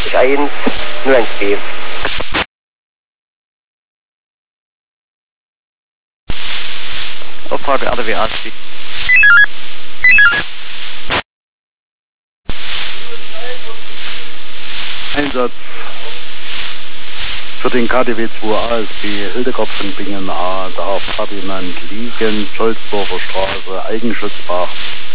1, 01B. Auftrag RDWA. Einsatz für den KDW 2 ASB Hildegard von Bingen A, darf Ferdinand liegen, Scholzdorfer Straße, Eigenschutzbach.